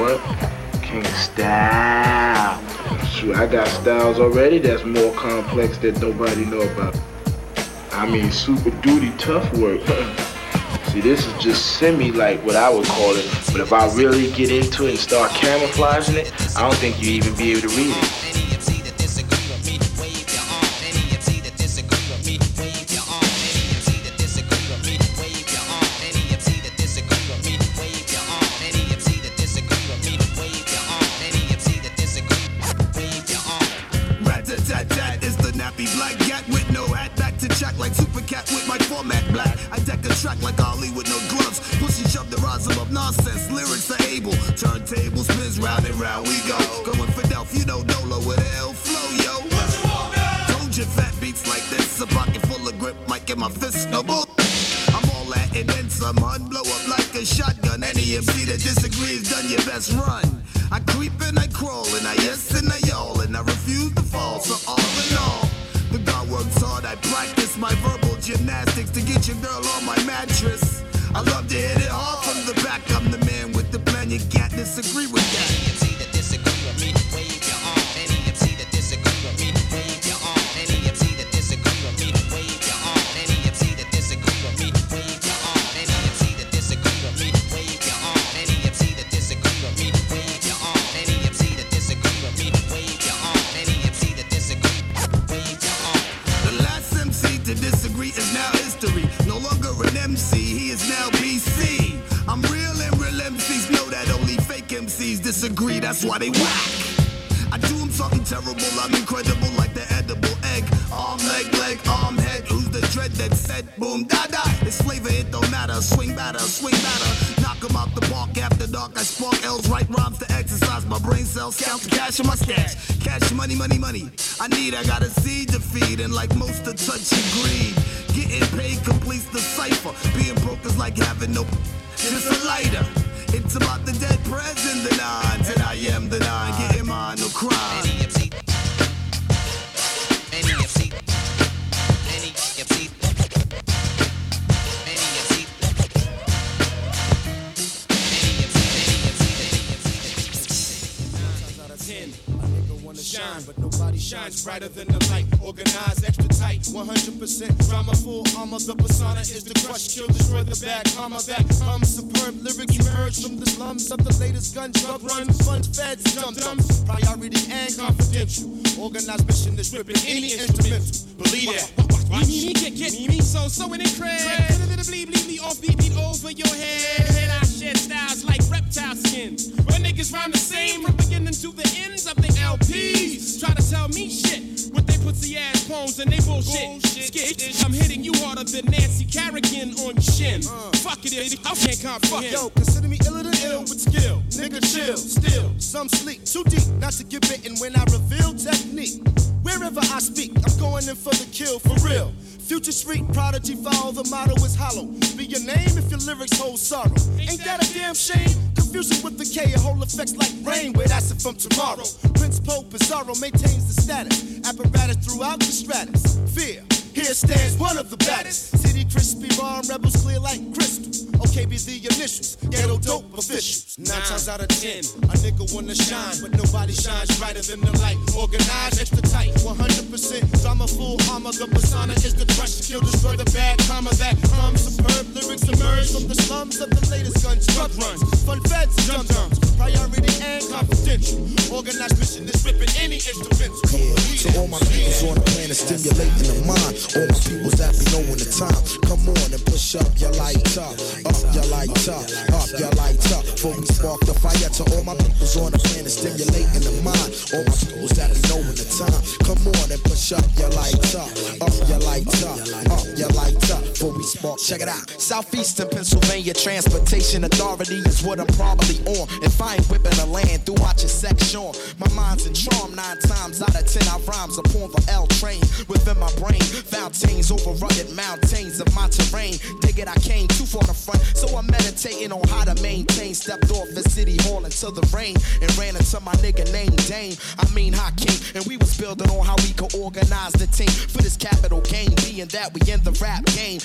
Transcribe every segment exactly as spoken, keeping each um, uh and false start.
what? King Style. Shoot, I got styles already that's more complex that nobody know about. I mean, super duty tough work. See, this is just semi like what I would call it. But if I really get into it and start camouflaging it, I don't think you even be able to read it. Track like Ali with no gloves. Pussy shoved the rhymes of nonsense. Lyrics are able. Turntable spins round and round we go. Going for Delph, you know Dolo with a L flow, yo. Told you fat beats like this. A pocket full of grip, mic in my fist, no bull. I'm all that and then some. Hun blow up like a shotgun. Any M C that disagrees, done your best run. I creep and I crawl and I yes and I y'all and I refuse to fall. So all in all, the God works hard. I practice my verbal gymnastics to get your girl on my mattress. I love to hit it hard from the back. I'm the man with the plan. You can't disagree with that. Any M C that disagree with me, wave your arm. Any M C that disagree with me, wave your arm. Any M C that disagree with me, wave your arm. Any M C that disagree with me, wave your arm. Any M C that disagree with me, wave your arm. Any M C that disagree with me, wave your arm. Any M C that disagree with me, wave your arm. Any M C that disagree, wave your arm. The last M C to disagree is now history. No longer an M C, he is now B C. I'm real and real M Cs know that only fake M Cs disagree, that's why they whack. I do them something terrible, I'm incredible like the edible egg. Arm, leg, leg, arm, head, who's the dread that said boom, da da. This flavor, it don't matter, swing batter, swing batter. Knock 'em out the park after dark, I spark L's, write rhymes to exercise my brain cells. Count the cash in my stash, cash, money, money, money. I need, I got a seed to feed, and like most of touch and greed. Getting paid completes the cipher. Being broke is like having no, just a lighter. It's about the dead president, the nines, and I am the nine. Getting mine, no crime. Any M C, any M C, any M C, any M C, ten. A nigga wanna shine, but nobody shines brighter than the light. Organized, extra tight, one hundred percent drama, full armor. The persona is the crush, kill, destroy the bad karma. That hum, superb lyrics emerge from the slums of the latest gun drug run. Funds, feds, dum dums, priority and confidential. Organized mission is ripping any instrumental. Believe that. Me, me, get, get me, so, so in it crack. Bleed, bleed me off, beat, beat over your head. Head I shed styles like reptile skin. When niggas rhyme the same from beginning to the ends of the L Ps. Try to tell me shit with they pussy ass poems and they bullshit. Skit, I'm hitting you harder than Nancy Kerrigan on your shin. Uh, Fuck it, I can't comprehend. Yo, consider me iller than ill with skill. Nigga chill, still, some sleep too deep not to get bitten when I reveal technique. Wherever I speak, I'm going in for the kill, for real. Future street prodigy, follow the motto is hollow. Be your name if your lyrics hold sorrow. Ain't that a damn shame? Confusion with the K, a whole effects like rain. Wait, that's it from tomorrow. Prince Pope Pizarro maintains the status. Apparatus throughout the stratus. Fear, here stands one of the baddest. City crispy, bomb rebels clear like crystal. Okay, be the initials, ghetto dope officials. Nine times out of ten, a nigga wanna shine, but nobody shines brighter than the light. Organized, extra tight, one hundred percent drama, full armor. The persona is the crush, kill, destroy the bad karma. That hum, superb lyrics emerge from the slums of the latest guns, drug runs. Fun feds, dum dums, priority and confidential. Organized mission is ripping any instrumental. Yeah, so all my peoples on the planet stimulating the mind. All my peoples that be knowing the time. Come on and push up your light up. Up your light up, up your light up. Before we spark the fire to all my peoples on the planet stimulating the mind. All my peoples that be knowing the time. Come on and push up your light up. Up your light up, up your light up. Before we spark, check it out. Southeastern Pennsylvania Transportation Authority is what I'm probably on. If I ain't whipping the land through watching section, my mind's in charm. Nine times out of ten I rhymes upon the L train. Within my brain, fountains over rugged mountains of my terrain. Dig it, I came too far to front, so I'm meditating on how to maintain. Stepped off the city hall into the rain and ran into my nigga named Dame. I mean Hakeem, and we was building on how we could organize the team for this capital game. Being that we in the rap game, it's time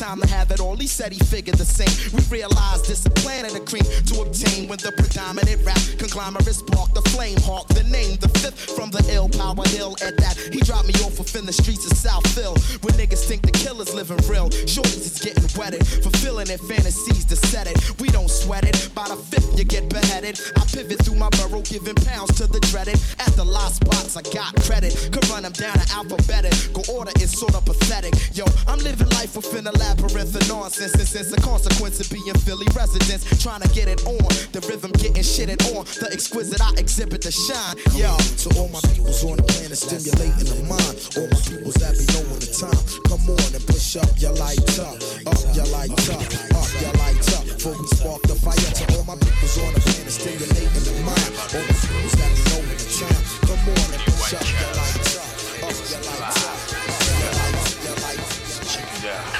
time to have it all. He said he figured the same. We realized this a plan of the cream to obtain when the predominant rap conglomerate sparked the flame. Hawk the name, the fifth from the ill power hill. At that, he dropped me off within the streets of South Phil. Where niggas think the killer's living real. Shorties is getting wetted, fulfilling their fantasies to set it. We don't sweat it. By the fifth, you get beheaded. I pivot through my borough, giving pounds to the dreaded. At the lost spots, I got credit. Could run them down in alphabetical order is sort of pathetic. Yo, I'm living life within a labyrinth of nonsense. And since the consequence of being Philly residents, trying to get it on. The rhythm getting shitted on. The exquisite I exhibit to shine. Yo, to all my peoples on the planet, stimulating the mind. All my peoples that be knowing the time. Come on and push up your lights up. Up your lights up. Up your lights up. Before we spark the fire. To all my peoples on the planet, stimulating the mind. All my peoples that be knowing the time. Come on and push up your lights up. Up your lights up. Your lights, your lights. Check it out.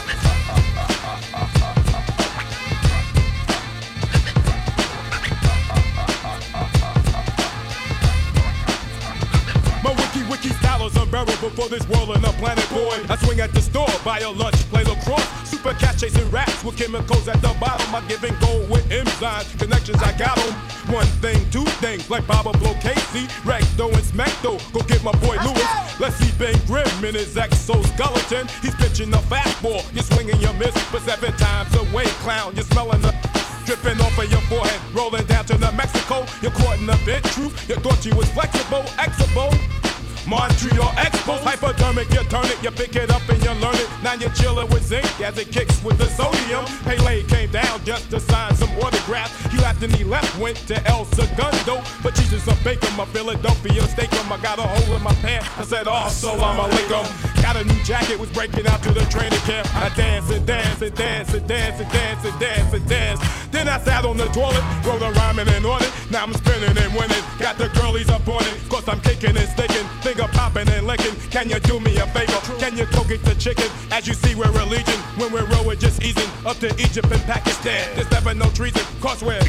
My wiki wiki style is unbearable for this world and the planet, boy. I swing at the store, buy a lunch, play lacrosse. Super cat chasing rats with chemicals at the bottom. I give and go with enzymes, connections I got them. One thing, two things, like Baba Blow Casey, Recto and Smackto. Go get my boy Lewis. Let's see Ben Grimm in his exoskeleton. He's pitching a fastball, you're swinging your miss, but seven times away, clown. You're smelling the dripping off of your forehead, rolling down to New Mexico. You're caught in a bit truth. You thought you was flexible, exable. Montreal Expos, hypodermic, you turn it, you pick it up and you learn it. Now you're chilling with zinc as it kicks with the sodium. Pele came down just to sign some autographs. You after he left, went to El Segundo. But Jesus a bacon, my Philadelphia steakum. I got a hole in my pants, I said, oh, salam alaikum. Got a new jacket, was breaking out to the training camp. I dance and dance and dance and dance and dance and dance and dance. Then I sat on the toilet, wrote a rhyming and on it. Now I'm spinning and winning, got the girlies up on it. Cause I'm kicking and sticking, finger popping and licking. Can you do me a favor? Can you go get the chicken? As you see, we're a legion. When we're row, we're just easing up to Egypt and Pakistan. There's never no treason, cause we're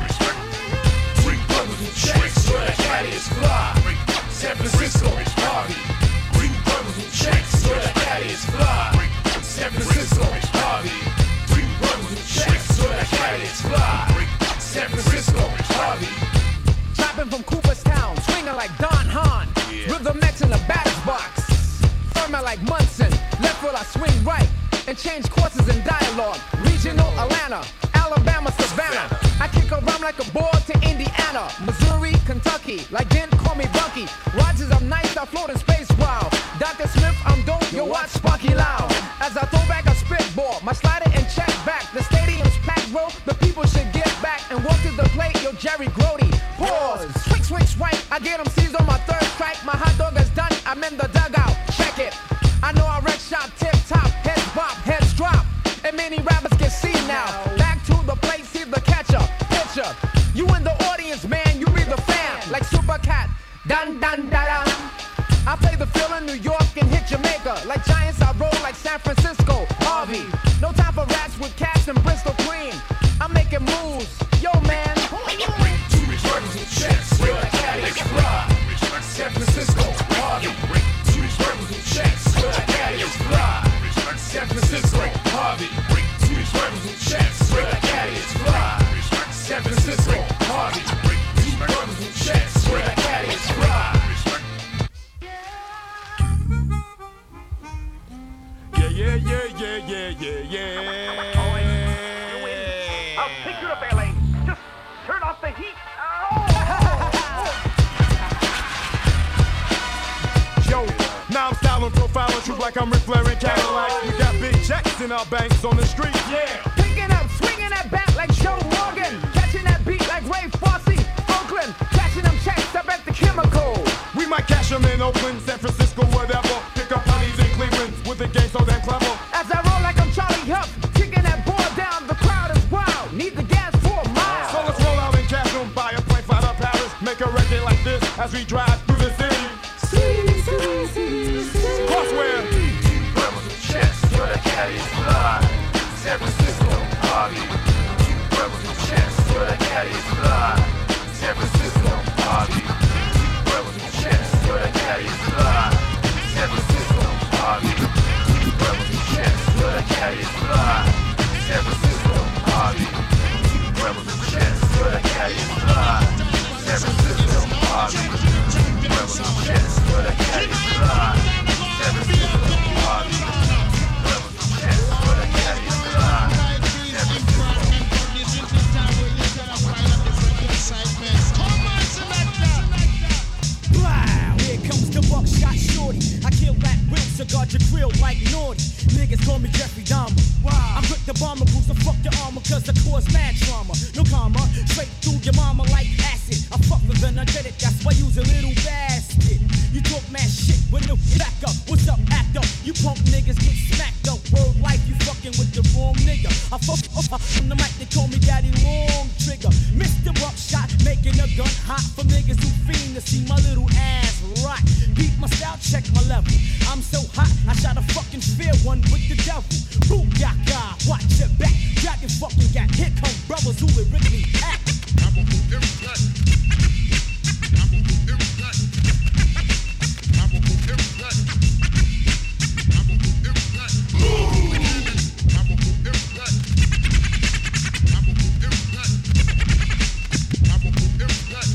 three brothers with checks, where the caddy is fly. San Francisco, Harvey. Three brothers with checks, where the caddy is fly. San Francisco, Harvey. Three brothers with checks, where the caddy is fly. San Francisco, Harvey. Trapping from Cooperstown, swinging like Don Hahn. Rhythm X in the batter's box. Firmer like Munson. Left foot I swing right and change courses in dialogue. Regional Atlanta, Alabama, Savannah. I kick around like a ball to Indiana, Missouri, Kentucky. Like then call me Bucky. Rogers, I'm nice, I float in space wild. Doctor Smith, I'm dope, yo watch Sparky Loud. As I throw back a spitball, my slider and check back. The stadium's packed, bro. The people should get back and walk to the plate, yo Jerry Grody. Pause, swing, swing, swipe. I get them seized on my third strike. My hot dog is done, I'm in the dugout. Check it. I know I wreck shop, tip top, heads bop, heads drop. And many rappers can see now. Back to the plate, see the catcher, pitcher. You in the audience, man, you be the fan. Like Super Cat, dun dun da dun. I play the field in New York and hit Jamaica. Like Giants, I roll like San Francisco, Harvey. No time for rats with cats and Bristol Queen. I'm making moves, yo man. Two brothers with checks, where the caddy is fly. San Francisco, Harvey. Two brothers with checks, where the caddy is fly. San Francisco, Harvey. Two brothers with checks, where the caddy is fly. San Francisco, Harvey. Two brothers with checks, where the caddy is fly. yeah, yeah, yeah, yeah, yeah, yeah, yeah. I'll pick you up, L A. Just turn off the heat. Yo, now I'm styling, profiling, true like I'm reflaring Cadillac. We got big checks in our banks on the street, yeah. Picking up, swinging that bat like Joe Morgan. Catching that beat like Ray Fosse. Oakland, catching them checks up at the Chemical. We might cash them in Oakland, San Francisco, whatever. Pick up honeys in Cleveland with the game so damn clever. As I roll like I'm Charlie Huff, kicking that ball down, the crowd is wild. Need the gas for a mile. So let's roll out and cash them, buy a plane, fly to Paris. Make a record like this as we drive through the city. City, city, city, city. Crossware. Brothers with checks, where the caddy is fly. San Francisco, Harvey. Brothers with checks, where the caddy is fly. San Francisco, Harvey. Brothers with checks, where the caddy is fly. San Francisco. forty. I kill that real cigar, your grill like naughty. Niggas call me Jeffrey Dahmer. Wow. I'm quick to bomb a boost, so fuck your armor, cause I cause mad trauma. No karma, straight through your mama like acid. I fuck with an energetic, that's why you's a little bastard. You talk mad shit with no back up. What's up, act up? You punk niggas get smacked up. Word life, you fucking with the wrong nigga. I fuck up on the mic, they call me Daddy Long Trigger. Mister Buckshot, making a gun hot for niggas who fiend to see my little ass rock. Beat my style, check my level. I'm so hot, I shot a fucking fair one with the devil. Booyaka, watch your back. Dragon fucking got. Here come brothers who lyrically act. I'm a move every cut. I'm a move every cut. I'm a move every cut. I'm a move every cut. I'm a move every cut. I'm a move every cut. I'm a move every cut.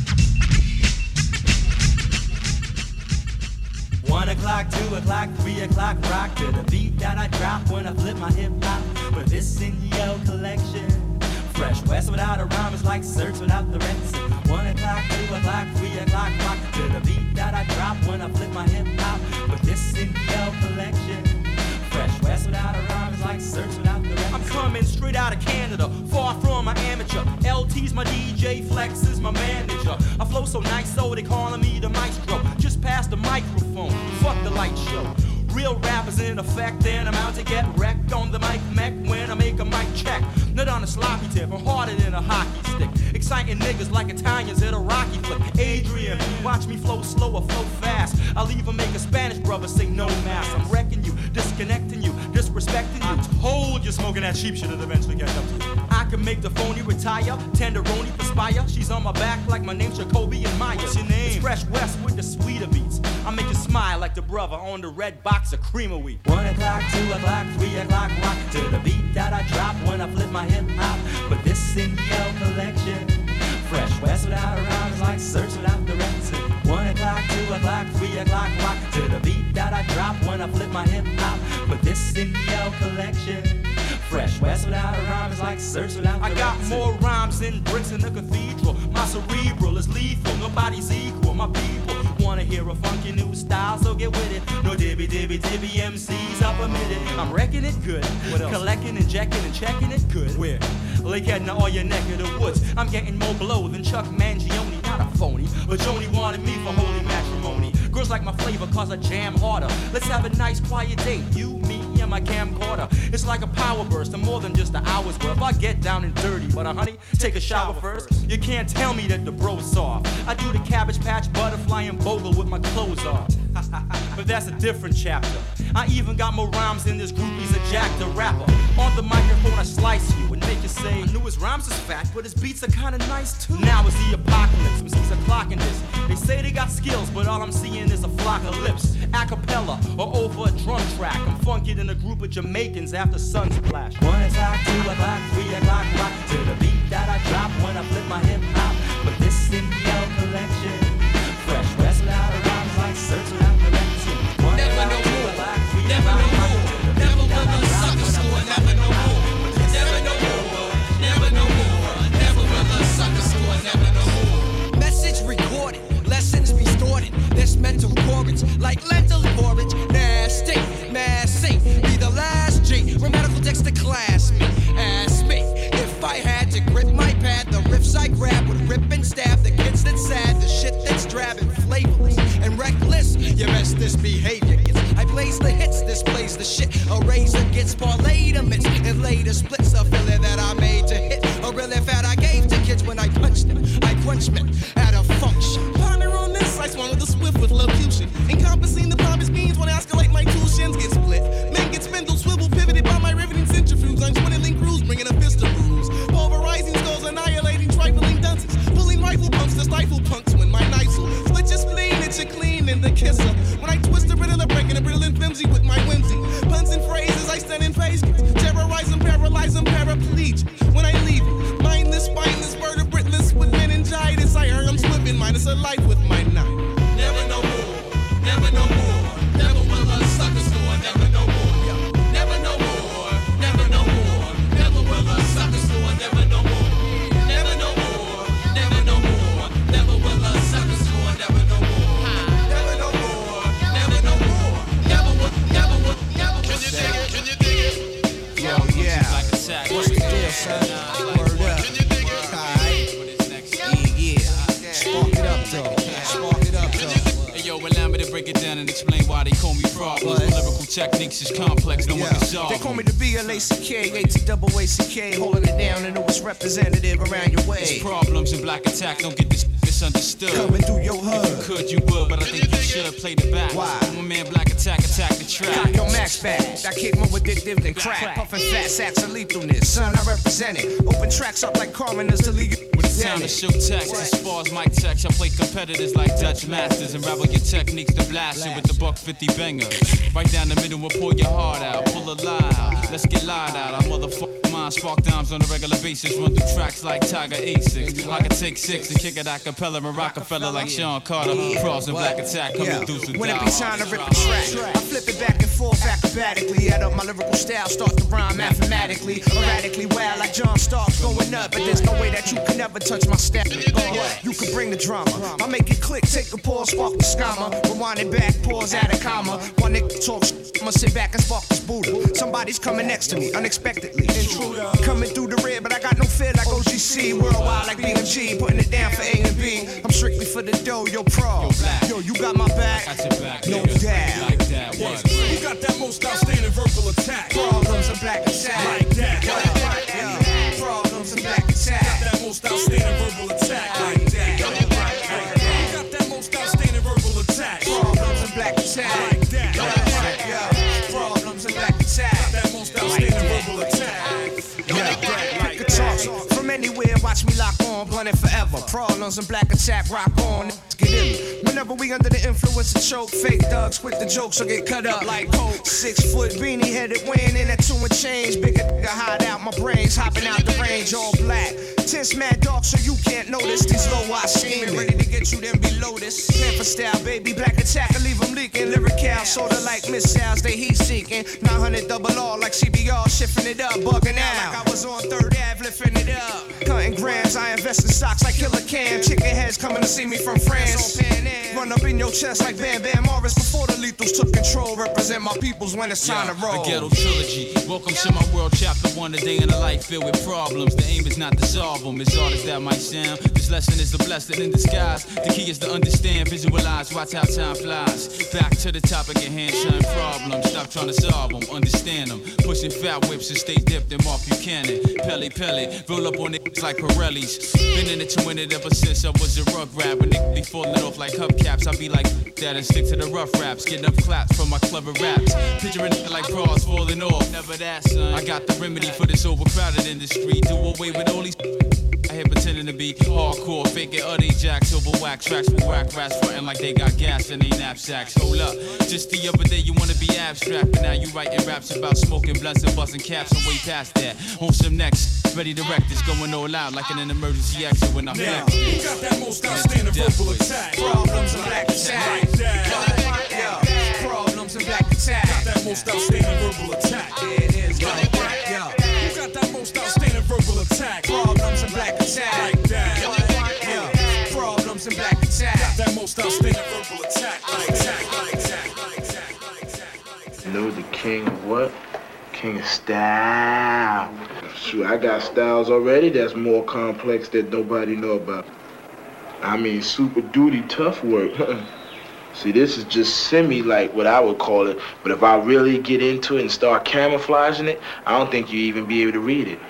One o'clock, two o'clock, three o'clock, rock to the beat that I drop when I flip my hip hop. But this in yo collection. Fresh West without a rhyme is like search without the rest. One o'clock, two o'clock, three o'clock, rock to the beat that I drop when I flip my hip hop. But this in yo collection. Fresh West without a rhyme is like search without the rest. I'm coming straight out of Canada, far from my amateur. L T's my D J, Flex is my manager. I flow so nice, so they calling me the maestro. Just pass the microphone, fuck the light show. Real rappers in effect, and I'm out to get wrecked on the mic mech when I make a mic check. Not on a sloppy tip, I'm harder than a hockey stick. Exciting niggas like Italians at a Rocky flick. Adrian, watch me flow slow or flow fast. I'll even make a Spanish brother say no mass. I'm wrecking you, disconnecting you, disrespecting you. I told you smoking that cheap shit would eventually catch up to you. I can make the phony retire, tenderoni perspire. She's on my back like my name's Jacoby and Maya. What's your name? It's Fresh West with the sweeter beats. I make you smile like the brother on the red box of cream of wheat. One o'clock, two o'clock, three o'clock, rock to the beat that I drop when I flip my hip hop. But this in yo collection. Fresh West without a rhyme is like search without the rest. One o'clock, two o'clock, three o'clock, rock to the beat that I drop when I flip my hip hop. But this in yo collection. Fresh West without a rhyme is like search without the rest. I got more rhymes than bricks in the cathedral. My cerebral is lethal, nobody's equal. My people wanna hear a funky new style, so get with it. No dibby dibby dibby M Cs up a minute. I'm wrecking it good. What else? Collecting, injecting, and checking it good. Where? Lakehead and all your neck of the woods. I'm getting more blow than Chuck Mangione, not a phony. But Joni wanted me for holy matrimony. Girls like my flavor cause I jam harder. Let's have a nice quiet date. You, me, and my camcorder. It's like a power burst and more than just an hour's worth. I get down and dirty, but uh, honey, take a shower first. You can't tell me that the bro's soft. I do the Cabbage Patch, Butterfly, and Bogle with my clothes off. But that's a different chapter. I even got more rhymes than this groupie's a Jack the Rapper. On the microphone I slice you and make you say, I knew his rhymes is fat, but his beats are kinda nice too. Now it's the apocalypse, M Cs are clocking this. They say they got skills, but all I'm seeing is a flock of lips. Acapella or over a drum track. I'm funky in a group of Jamaicans after sunsplash. One o'clock, two o'clock, three o'clock, rock to the beat that I drop when I flip my hip hop. But this in yo collection. Fresh West without a rhyme is like search without the rest. Never no more, never no more, never will the sucker score, never no more, never no more, never no more, never will the sucker score, never no more. Message recorded, lessons restored. This mental porridge, like lentil porridge, nasty, massy. Be the last G, grammatical text to class me, ask me if I had to grip my pad. The riffs I grab would rip and stab the kids that's sad, the shit that's drab and flavorless and reckless. You mess this behavior gets. I blaze the hits, displays the shit. A razor gets parlayed amidst and later splits a filler that I made to hit. A really fat I gave to kids when I punched them. I crunch men at a function. Ponder on this, I swallow the swift with Locution. Encompassing the promised means when I escalate my two shins get split. Men get spindle, swivel, pivoted by my riveting centrifuge. I'm twinning crews, bringing a fist of rules. Pulverizing skulls, annihilating trifling dunces. Pulling rifle pumps to stifle punks when my knife will split your spleen, it's your clean in the kisser. When I twist the riddle, breaking a brittle and flimsy with my whimsy. Puns and phrases, I stand in patience. Terrorize them, paralyze them, paraplegic. When I leave it, mindless, spineless, vertebrateless with meningitis. I heard I'm swimming, minus a life with my knife. Never no more, never no more, they call me problems. My lyrical techniques is complex, no one can solve. They call me the B L A C K, A T double A C K, holding it down and newest representative around your way. It's problems and Black Attack, don't get this misunderstood. Coming through your hood. If you could, you would, but I think you should play the back. Why? My man Black Attack, attack the track. Cock your max back. I kick more addictive than crack. Puffin' fat sacks of lethalness. Son, I represent it. Open tracks up like Carmen's to league. With the sound of show text, as far as mic text, I play competitors like Dutch masters and rabble your techniques to blast it with the buck fifty banger. Right down the middle, we'll pull your heart out, pull a lie out. Let's get lied out. I motherfuck mine, spark dimes on a regular basis. Run through tracks like Tiger A six. I can take six and kick it a cappella and Rockefeller like Sean Carter. Cross and Black Attack coming Yeah. through some When it be time to rip a track, I flip it back and forth acrobatically. Add up my lyrical style, start to rhyme mathematically. Erratically wild like John Starks going up. But there's no way that you can never touch my step. You can bring the drama. I make it click, take a pause, spark the scammer. Rewind it back, pause, add a comma. One nigga talk shit, I'ma sit back and spark this Buddha. Somebody's coming next to me, unexpectedly. Intruder. Coming through the rear, but I got no fear like O G C. Worldwide like B M G, putting it down for A and B. I'm strictly for the dough, yo pro. Yo, you got my back? No doubt. You got that most outstanding verbal attack. Problems and Black Attack. Like that. Yeah. Problems and Black Attack. Got that most outstanding verbal attack. Like that. You got that most outstanding verbal attack. Problems and Black Attack. Like that. Yeah. Problems and Black Attack. Got that most outstanding verbal attack. Pick a talk from anywhere, watch me lock on, blunt it forever. Problems and Black Attack, rock on. Let's get in. Whenever we under the influence of choke, fake thugs quit the jokes or get cut up like coke. Six foot beanie headed, weighing in at two and change. Bigger nigga hide out my brains, hopping out the range, all black. Tense mad dark, so you can't notice these low eyes scheming. Ready to get you, then below this. Panther style, baby, Black Attack, I leave them leaking. Lyrical, sorta like missiles, they heat seeking. nine hundred double R like C B R, shifting it up, bugging out. Like I was on third Ave, lifting it up. Cutting grams, I invest in stocks like Killer Cam. Chicken heads coming to see me from France. Run up in your chest like Bam Bam Morris before the lethals took control. Represent my peoples when it's time to roll. The Ghetto Trilogy. Welcome to my world, chapter one. A day in a life filled with problems. The aim is not to solve them, as hard as that might sound. This lesson is a blessing in disguise. The key is to understand, visualize, watch how time flies. Back to the topic at hand, shine problems. Stop trying to solve them, understand them. Pushing fat whips and stay dipped in Mark Buchanan. Pelly Pelly, roll up on it like Pirellis. Been in it to win it ever since I was a rug rap. When they be falling off like hubcaps, I be like that and stick to the rough raps. Getting up claps from my clever raps. Picturing it like bras falling off. Never that, son. I got the remedy for this overcrowded industry. Do away with all these. I here pretending to be hardcore, faking other jacks over whack tracks with whack rats frontin' like they got gas in they knapsacks. Hold up, just the other day you wanna be abstract, but now you writing raps about smoking blunts and busting caps and way past that. On some next, ready to wreck this, going all out like in an emergency exit when I Now, flex. who got that most outstanding verbal attack? Problems and Black Attack. Like that. Yeah. Problems and Black Attack. Got that most outstanding verbal attack. Yeah, it is like that. Yeah. Who got that most outstanding verbal attack? Problems and Black Attack. Like that. Yeah. Problems and Black Attack. Got that most outstanding verbal attack. Like that. Like that. Like that. Like that. You know the king of what? King of style. Shoot, I got styles already that's more complex that nobody know about. I mean, super duty tough work. See, this is just semi like what I would call it, but if I really get into it and start camouflaging it, I don't think you even be able to read it.